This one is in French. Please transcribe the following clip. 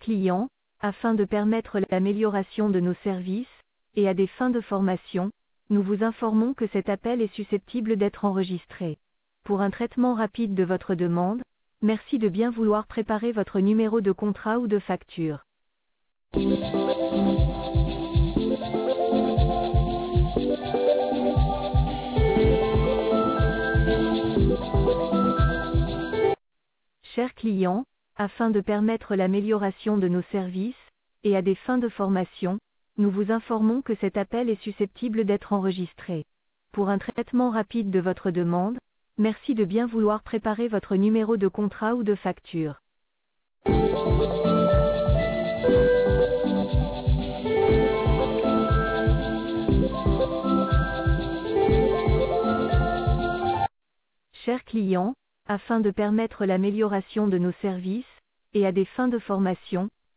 clients, afin de permettre l'amélioration de nos services, et à des fins de formation, nous vous informons que cet appel est susceptible d'être enregistré. Pour un traitement rapide de votre demande, merci de bien vouloir préparer votre numéro de contrat ou de facture. Chers clients, afin de permettre l'amélioration de nos services, et à des fins de formation, nous vous informons que cet appel est susceptible d'être enregistré. Pour un traitement rapide de votre demande, merci de bien vouloir préparer votre numéro de contrat ou de facture. Chers clients, afin de permettre l'amélioration de nos services, et à des fins de formation,